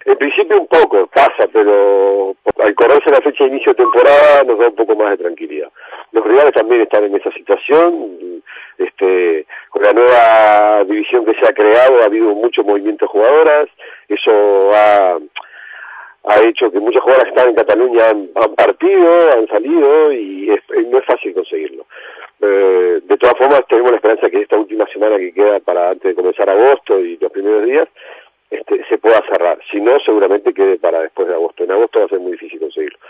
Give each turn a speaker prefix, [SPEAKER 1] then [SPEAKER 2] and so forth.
[SPEAKER 1] En principio un poco, pasa, pero al correrse la fecha de inicio de temporada nos da un poco más de tranquilidad. Los rivales también están en esa situación, con la nueva división que se ha creado ha habido mucho movimiento de jugadoras, eso ha hecho que muchas jugadoras que están en Cataluña han partido, han salido y no es fácil conseguirlo. De todas formas tenemos la esperanza que esta última semana que queda para antes de comenzar agosto y los primeros días se pueda cerrar, si no seguramente quede para después de agosto. En agosto va a ser muy difícil conseguirlo.